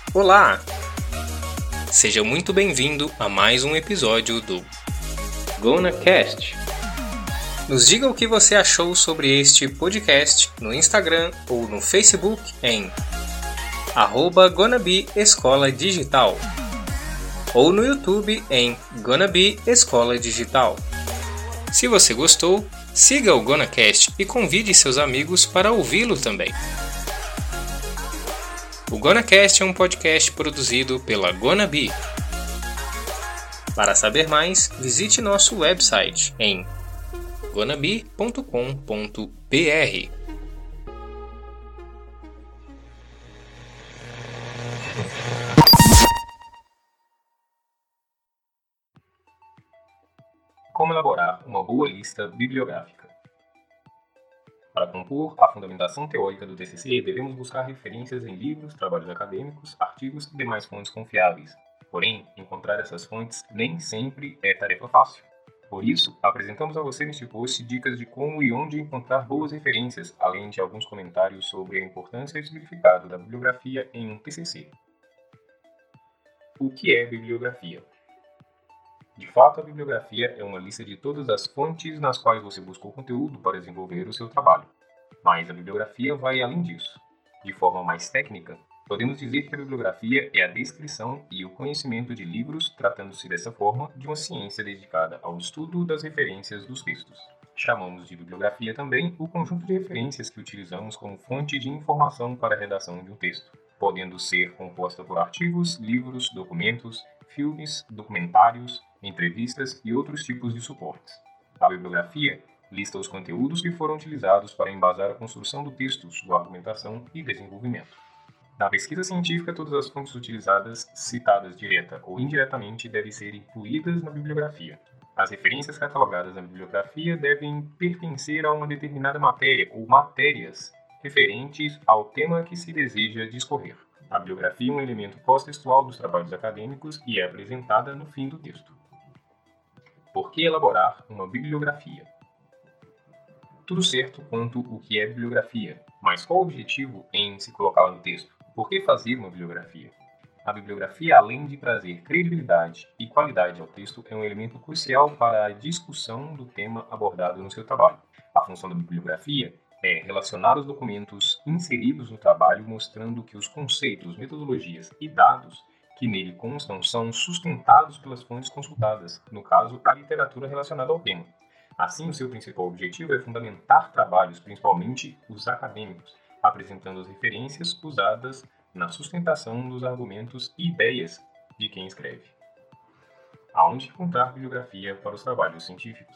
Olá! Seja muito bem-vindo a mais um episódio do GonaCast. Nos diga o que você achou sobre este podcast no Instagram ou no Facebook em @GonaBe Escola Digital ou no YouTube em GonaBe Escola Digital. Se você gostou, siga o GonaCast e convide seus amigos para ouvi-lo também. O GonaCast é um podcast produzido pela GonaBe. Para saber mais, visite nosso website em gonabe.com.br. Como elaborar uma boa lista bibliográfica? Para compor a fundamentação teórica do TCC, devemos buscar referências em livros, trabalhos acadêmicos, artigos e demais fontes confiáveis. Porém, encontrar essas fontes nem sempre é tarefa fácil. Por isso, apresentamos a você neste post dicas de como e onde encontrar boas referências, além de alguns comentários sobre a importância e o significado da bibliografia em um TCC. O que é bibliografia? De fato, a bibliografia é uma lista de todas as fontes nas quais você buscou conteúdo para desenvolver o seu trabalho. Mas a bibliografia vai além disso. De forma mais técnica, podemos dizer que a bibliografia é a descrição e o conhecimento de livros, tratando-se dessa forma de uma ciência dedicada ao estudo das referências dos textos. Chamamos de bibliografia também o conjunto de referências que utilizamos como fonte de informação para a redação de um texto, podendo ser composta por artigos, livros, documentos, filmes, documentários, entrevistas e outros tipos de suportes. A bibliografia lista os conteúdos que foram utilizados para embasar a construção do texto, sua argumentação e desenvolvimento. Na pesquisa científica, todas as fontes utilizadas, citadas direta ou indiretamente, devem ser incluídas na bibliografia. As referências catalogadas na bibliografia devem pertencer a uma determinada matéria ou matérias referentes ao tema que se deseja discorrer. A bibliografia é um elemento pós-textual dos trabalhos acadêmicos e é apresentada no fim do texto. Por que elaborar uma bibliografia? Tudo certo quanto o que é bibliografia, mas qual o objetivo em se colocá-la no texto? Por que fazer uma bibliografia? A bibliografia, além de trazer credibilidade e qualidade ao texto, é um elemento crucial para a discussão do tema abordado no seu trabalho. A função da bibliografia é relacionar os documentos inseridos no trabalho, mostrando que os conceitos, metodologias e dados que nele constam são sustentados pelas fontes consultadas, no caso, a literatura relacionada ao tema. Assim, o seu principal objetivo é fundamentar trabalhos, principalmente os acadêmicos, apresentando as referências usadas na sustentação dos argumentos e ideias de quem escreve. Aonde encontrar bibliografia para os trabalhos científicos?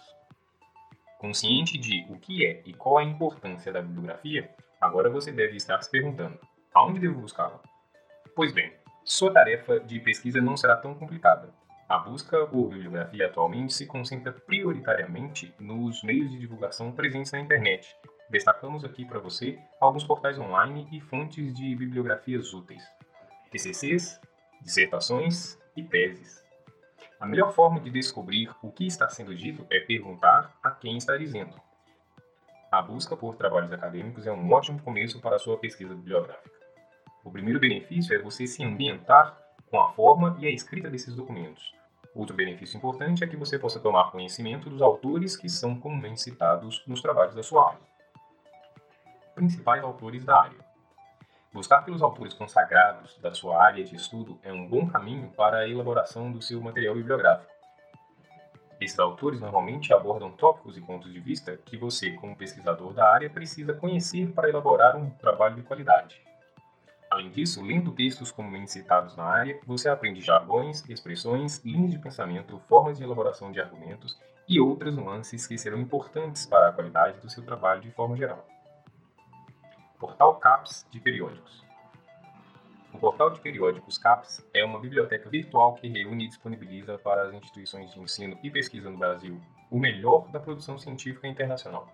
Consciente de o que é e qual a importância da bibliografia, agora você deve estar se perguntando: aonde devo buscá-la? Pois bem, sua tarefa de pesquisa não será tão complicada. A busca por bibliografia atualmente se concentra prioritariamente nos meios de divulgação presentes na internet. Destacamos aqui para você alguns portais online e fontes de bibliografias úteis: TCCs, dissertações e teses. A melhor forma de descobrir o que está sendo dito é perguntar a quem está dizendo. A busca por trabalhos acadêmicos é um ótimo começo para a sua pesquisa bibliográfica. O primeiro benefício é você se ambientar com a forma e a escrita desses documentos. Outro benefício importante é que você possa tomar conhecimento dos autores que são comumente citados nos trabalhos da sua área. Principais autores da área. Buscar pelos autores consagrados da sua área de estudo é um bom caminho para a elaboração do seu material bibliográfico. Esses autores normalmente abordam tópicos e pontos de vista que você, como pesquisador da área, precisa conhecer para elaborar um trabalho de qualidade. Além disso, lendo textos comumente citados na área, você aprende jargões, expressões, linhas de pensamento, formas de elaboração de argumentos e outras nuances que serão importantes para a qualidade do seu trabalho de forma geral. Portal CAPES de periódicos. O portal de periódicos CAPES é uma biblioteca virtual que reúne e disponibiliza para as instituições de ensino e pesquisa no Brasil o melhor da produção científica internacional.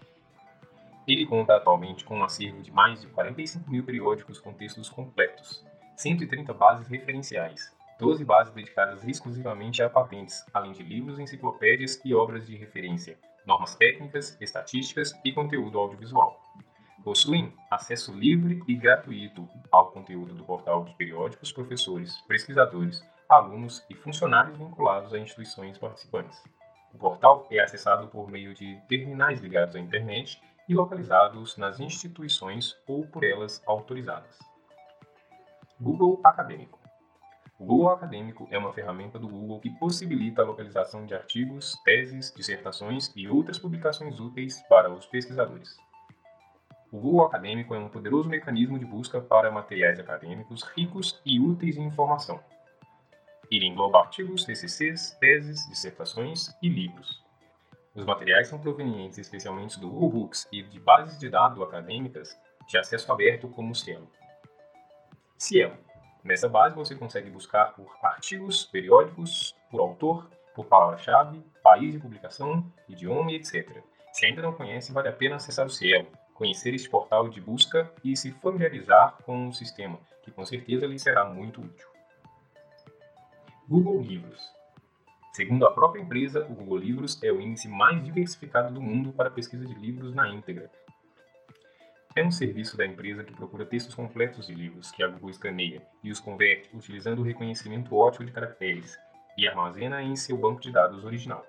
Ele conta atualmente com um acervo de mais de 45 mil periódicos com textos completos, 130 bases referenciais, 12 bases dedicadas exclusivamente a patentes, além de livros, enciclopédias e obras de referência, normas técnicas, estatísticas e conteúdo audiovisual. Possuem acesso livre e gratuito ao conteúdo do portal de periódicos, professores, pesquisadores, alunos e funcionários vinculados a instituições participantes. O portal é acessado por meio de terminais ligados à internet e localizados nas instituições ou por elas autorizadas. Google Acadêmico. O Google Acadêmico é uma ferramenta do Google que possibilita a localização de artigos, teses, dissertações e outras publicações úteis para os pesquisadores. O Google Acadêmico é um poderoso mecanismo de busca para materiais acadêmicos ricos e úteis em informação. Ele engloba artigos, TCCs, teses, dissertações e livros. Os materiais são provenientes especialmente do Google Books e de bases de dados acadêmicas de acesso aberto como o Cielo. Cielo. Nessa base você consegue buscar por artigos, periódicos, por autor, por palavra-chave, país de publicação, idioma, etc. Se ainda não conhece, vale a pena acessar o Cielo, conhecer este portal de busca e se familiarizar com o sistema, que com certeza lhe será muito útil. Google Livros. Segundo a própria empresa, o Google Livros é o índice mais diversificado do mundo para pesquisa de livros na íntegra. É um serviço da empresa que procura textos completos de livros que a Google escaneia e os converte utilizando o reconhecimento óptico de caracteres e armazena em seu banco de dados original.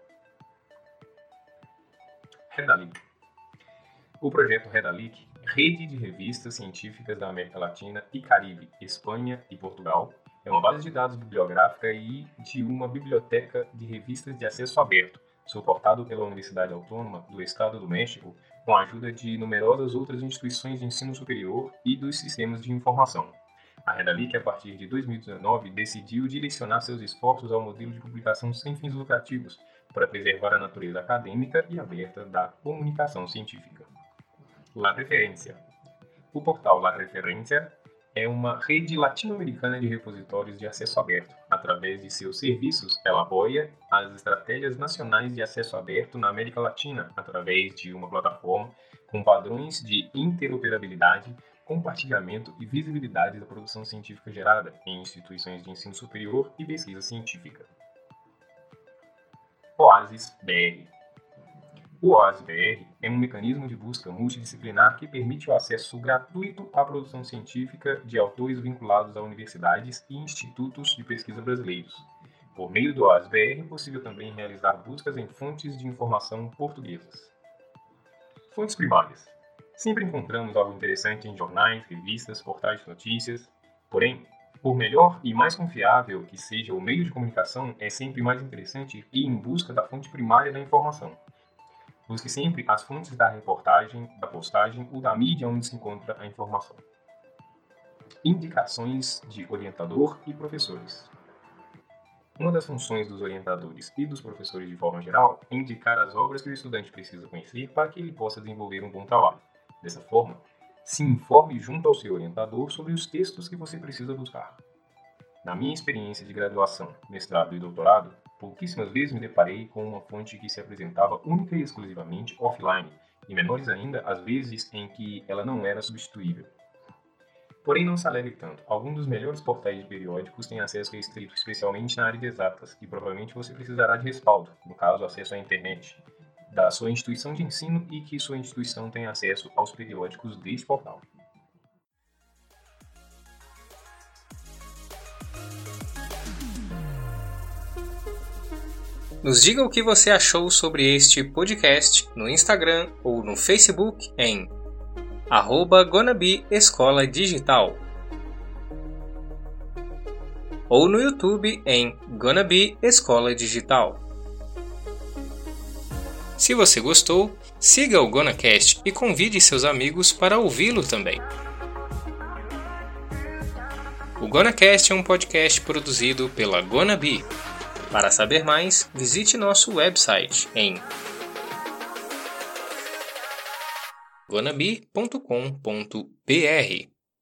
Redalyc. O projeto Redalyc, rede de revistas científicas da América Latina e Caribe, Espanha e Portugal, é uma base de dados bibliográfica e de uma biblioteca de revistas de acesso aberto, suportado pela Universidade Autônoma do Estado do México, com a ajuda de numerosas outras instituições de ensino superior e dos sistemas de informação. A Redalyc, a partir de 2019, decidiu direcionar seus esforços ao modelo de publicação sem fins lucrativos, para preservar a natureza acadêmica e aberta da comunicação científica. La Referência. O portal La Referência é uma rede latino-americana de repositórios de acesso aberto. Através de seus serviços, ela apoia as estratégias nacionais de acesso aberto na América Latina, através de uma plataforma com padrões de interoperabilidade, compartilhamento e visibilidade da produção científica gerada em instituições de ensino superior e pesquisa científica. OASIS BR. O OASIS-BR é um mecanismo de busca multidisciplinar que permite o acesso gratuito à produção científica de autores vinculados a universidades e institutos de pesquisa brasileiros. Por meio do OASIS-BR é possível também realizar buscas em fontes de informação portuguesas. Fontes primárias. Sempre encontramos algo interessante em jornais, revistas, portais de notícias. Porém, por melhor e mais confiável que seja o meio de comunicação, é sempre mais interessante ir em busca da fonte primária da informação. Busque sempre as fontes da reportagem, da postagem ou da mídia onde se encontra a informação. Indicações de orientador e professores. Uma das funções dos orientadores e dos professores de forma geral é indicar as obras que o estudante precisa conhecer para que ele possa desenvolver um bom trabalho. Dessa forma, se informe junto ao seu orientador sobre os textos que você precisa buscar. Na minha experiência de graduação, mestrado e doutorado, pouquíssimas vezes me deparei com uma fonte que se apresentava única e exclusivamente offline, e menores ainda as vezes em que ela não era substituível. Porém, não se alegre tanto. Alguns dos melhores portais de periódicos têm acesso restrito, especialmente na área de exatas, e provavelmente você precisará de respaldo, no caso, acesso à internet, da sua instituição de ensino e que sua instituição tenha acesso aos periódicos deste portal. Nos diga o que você achou sobre este podcast no Instagram ou no Facebook em @Gonabi Escola Digital ou no YouTube em Gonabi Escola Digital. Se você gostou, siga o GonaCast e convide seus amigos para ouvi-lo também. O GonaCast é um podcast produzido pela Gonabi. Para saber mais, visite nosso website em gonabi.com.br.